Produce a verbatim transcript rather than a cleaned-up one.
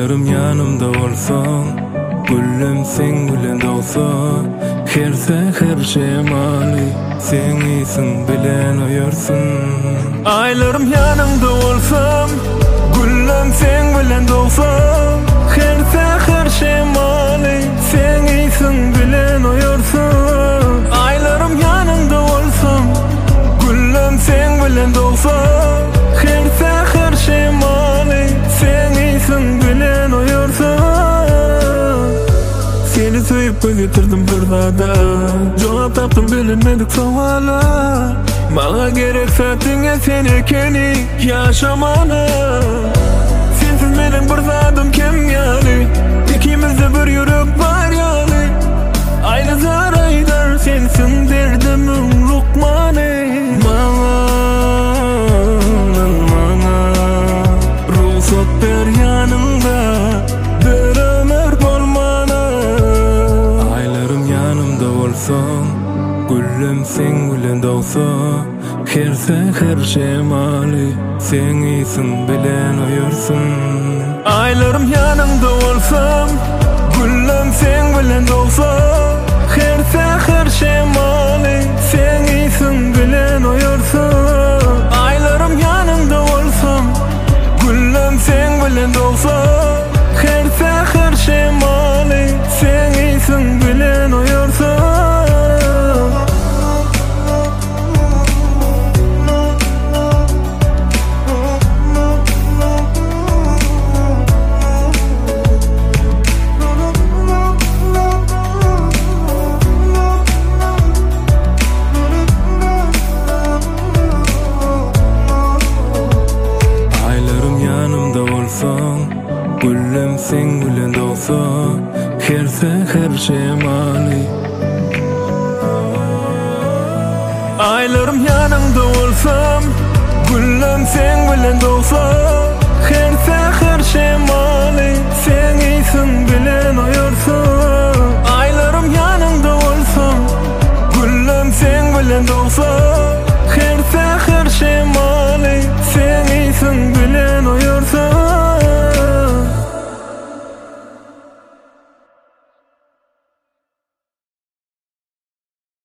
Aylarım yanımda olsan, güllüm sen bilen doğsa, her seher şemali sen iyisin bilen oyarsun. Aylarım yanımda olsam, güllüm sen bilen doğsa, her seher şemali sen iyisin bilen oyarsun. Aylarım yanımda olsam, güllüm sen bilen doğsa, her seher şemali sen iyisin bilen oyarsun. Seni söyüp gözetirdim bir dada, cevap taptım bilinmedik soğala. Bana gerek saatine sen ekeni yaşamana. Sensiz benim bir zadım kem yani, İkimizde bir yürek var yani. Aynı zaraydar sensin derdimin lukmanı. Bana, bana ruhsat ver yanımda, bir ömür bolmana. Aylarım yanımda olsan, güllüm sen bilen doğsa, her seher şemali sen iyisin bilen oyarsun. Aylarım yanımda olsam, güllüm sen bilen doğsa, her seher şemali sen iyisin bilen oyarsun. Aylarım yanımda olsam, güllüm sen bilen doğsa, her seher şemali sen iyisin bilen oyarsun. Güllüm sen bilen doğsa, her seher şemali. Aylarım yanımda olsam, güllüm sen bilen doğsa, her seher şemali sen iyisin bilen oyarsun. Aylarım yanımda olsam, güllüm sen bilen doğsa,